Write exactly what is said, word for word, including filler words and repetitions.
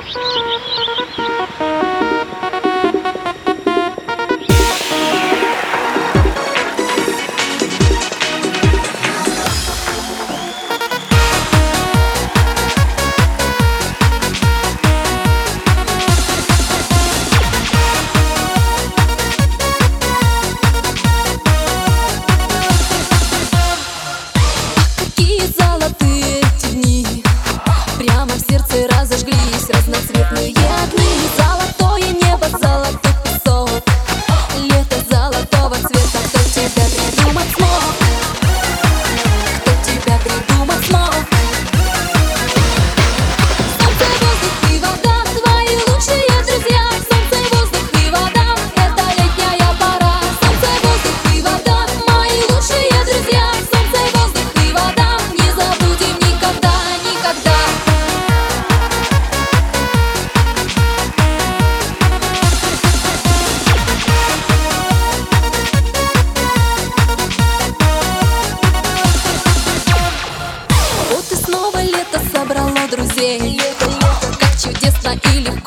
Золотые эти дни прямо в сердце разожглись разноцветные огни. Золотое небо, золотой песок, лето золотого цвета. Кто тебя придумать смог? Кто тебя придумать смог? Солнце, воздух и вода — твои лучшие друзья. Солнце, воздух и вода — это летняя пора. Солнце, воздух и вода — мои лучшие друзья. Солнце, воздух и вода — не забудем никогда, никогда. Вот и снова лето собрало друзей. Как чудесно и легко